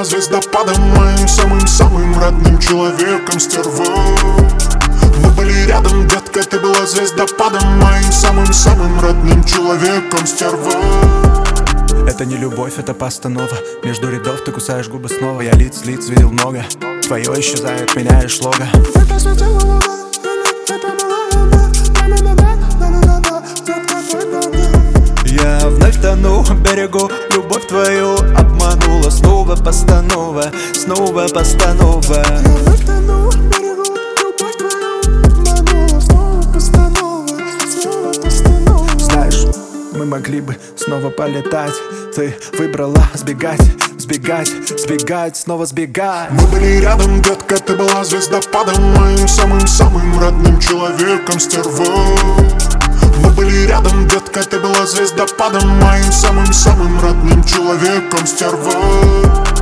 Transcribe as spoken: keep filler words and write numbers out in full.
была звездопадом, моим самым-самым родным человеком, стерва. Мы были рядом, детка, ты была звездопадом, моим самым-самым родным человеком, стерва. Это не любовь, это постанова. Между рядов ты кусаешь губы снова. Я лиц, лиц видел много. Твое исчезает, меняешь лого. Это светила луна, или это была она? Я вновь тону в берегу, любовь твою обманула. Снова постанова, снова постанова. Я вновь тону в берегу, любовь твою обманула. Снова постанова, снова постанова. Знаешь, мы могли бы снова полетать. Ты выбрала сбегать, сбегать, сбегать, снова сбегать. Мы были рядом, детка, ты была звездопадом, моим самым-самым родным человеком, стерва. Мы были рядом, детка, ты была звездопадом, моим самым-самым родным человеком, стерва.